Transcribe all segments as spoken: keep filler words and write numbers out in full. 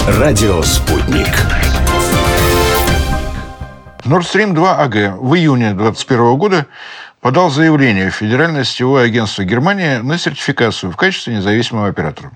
Радио «Спутник». Nord Stream два а гэ в июне две тысячи двадцать первого года подал заявление в Федеральное сетевое агентство Германии на сертификацию в качестве независимого оператора.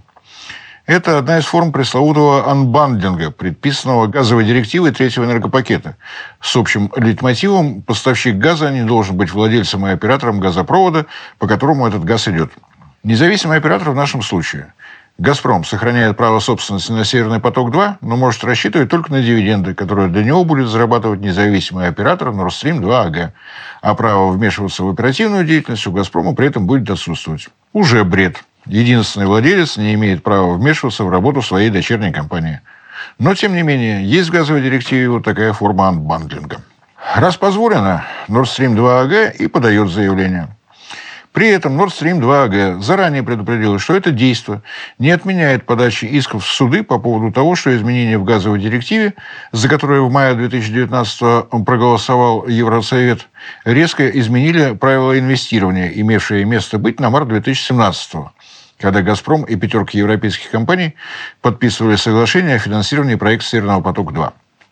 Это одна из форм пресловутого анбандлинга, предписанного газовой директивой третьего энергопакета, с общим лейтмотивом: поставщик газа не должен быть владельцем и оператором газопровода, по которому этот газ идет. Независимый оператор в нашем случае. «Газпром» сохраняет право собственности на «Северный поток-два», но может рассчитывать только на дивиденды, которые для него будет зарабатывать независимый оператор Nord Stream два а гэ. А право вмешиваться в оперативную деятельность у «Газпрома» при этом будет отсутствовать. Уже бред. Единственный владелец не имеет права вмешиваться в работу своей дочерней компании. Но, тем не менее, есть в газовой директиве вот такая форма анбандлинга. Раз позволено, Nord Stream два а гэ и подает заявление. При этом Nord Stream два а гэ заранее предупредила, что это действо не отменяет подачи исков в суды по поводу того, что изменения в газовой директиве, за которые в мае две тысячи девятнадцатого проголосовал Евросовет, резко изменили правила инвестирования, имевшие место быть на март две тысячи семнадцатого, когда «Газпром» и пятерка европейских компаний подписывали соглашение о финансировании проекта «Северного потока-два».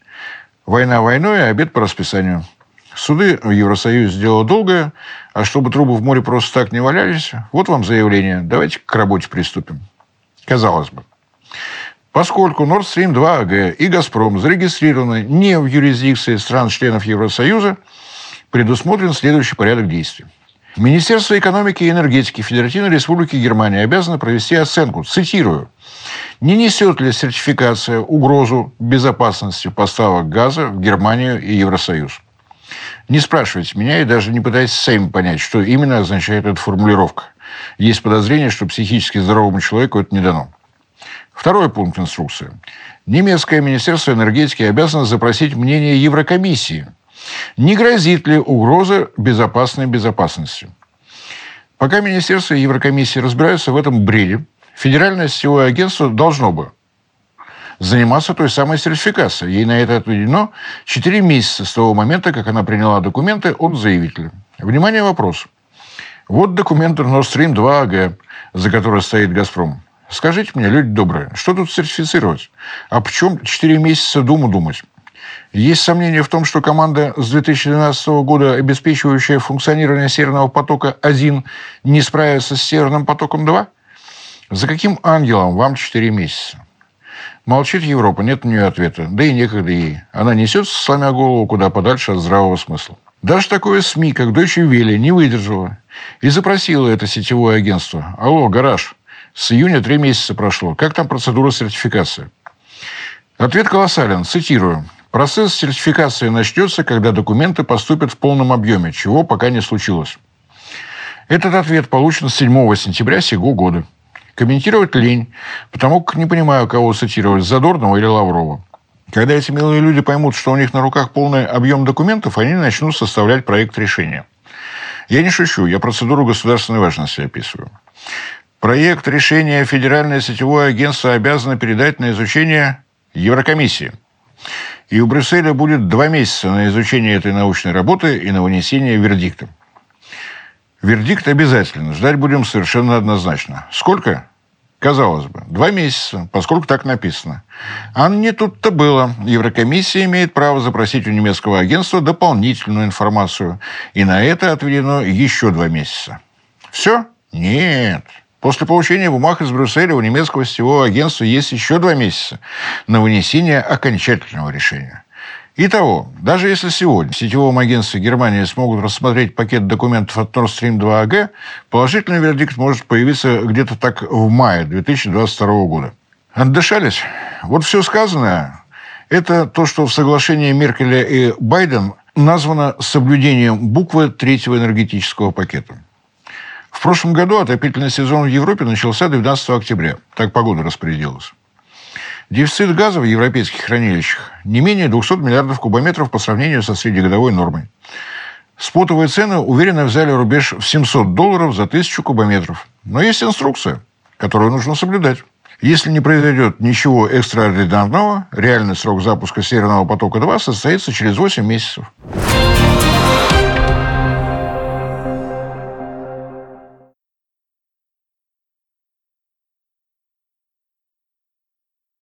Война войной, а обед по расписанию. Суды в Евросоюзе сделало долгое, а чтобы трубы в море просто так не валялись, вот вам заявление. Давайте к работе приступим. Казалось бы. Поскольку Nord Stream два а гэ и «Газпром» зарегистрированы не в юрисдикции стран-членов Евросоюза, предусмотрен следующий порядок действий. Министерство экономики и энергетики Федеративной Республики Германия обязано провести оценку, цитирую, «не несет ли сертификация угрозу безопасности поставок газа в Германию и Евросоюз». Не спрашивайте меня и даже не пытайтесь сами понять, что именно означает эта формулировка. Есть подозрение, что психически здоровому человеку это не дано. Второй пункт инструкции. Немецкое министерство энергетики обязано запросить мнение Еврокомиссии. Не грозит ли угроза безопасной безопасности? Пока министерство и Еврокомиссия разбираются в этом бреде, Федеральное сетевое агентство должно бы заниматься той самой сертификацией. Ей на это отведено четыре месяца с того момента, как она приняла документы от заявителя. Внимание, вопрос. Вот документы Nord Stream два а гэ, за которые стоит «Газпром». Скажите мне, люди добрые, что тут сертифицировать? А почем четыре месяца думу думать? Есть сомнения в том, что команда с две тысячи двенадцатого года, обеспечивающая функционирование «Северного потока-один», не справится с «Северным потоком-два»? За каким ангелом вам четыре месяца? Молчит Европа, нет у нее ответа. Да и некогда ей. Она несется, сломя голову, куда подальше от здравого смысла. Даже такое СМИ, как Deutsche Welle, не выдержало и запросило это сетевое агентство. Алло, гараж, с июня три месяца прошло. Как там процедура сертификации? Ответ колоссален. Цитирую. Процесс сертификации начнется, когда документы поступят в полном объеме, чего пока не случилось. Этот ответ получен седьмого сентября сего года. Комментировать лень, потому как не понимаю, кого цитировать, Задорнова или Лаврова. Когда эти милые люди поймут, что у них на руках полный объем документов, они начнут составлять проект решения. Я не шучу, я процедуру государственной важности описываю. Проект решения Федеральное сетевое агентство обязано передать на изучение Еврокомиссии. И у Брюсселя будет два месяца на изучение этой научной работы и на вынесение вердикта. Вердикт обязательно. Ждать будем совершенно однозначно. Сколько? Казалось бы, два месяца, поскольку так написано. А не тут-то было. Еврокомиссия имеет право запросить у немецкого агентства дополнительную информацию. И на это отведено еще два месяца. Все? Нет. После получения бумаг из Брюсселя у немецкого сетевого агентства есть еще два месяца на вынесение окончательного решения. Итого, даже если сегодня в сетевом агентстве Германии смогут рассмотреть пакет документов от Nord Stream два а гэ, положительный вердикт может появиться где-то так в мае две тысячи двадцать второго года. Отдышались? Вот все сказанное – это то, что в соглашении Меркеля и Байден названо соблюдением буквы третьего энергетического пакета. В прошлом году отопительный сезон в Европе начался двенадцатого октября. Так погода распорядилась. Дефицит газа в европейских хранилищах не менее двухсот миллиардов кубометров по сравнению со среднегодовой нормой. Спотовые цены уверенно взяли рубеж в семьсот долларов за тысячу кубометров. Но есть инструкция, которую нужно соблюдать. Если не произойдет ничего экстраординарного, реальный срок запуска «Северного потока-два» состоится через восемь месяцев.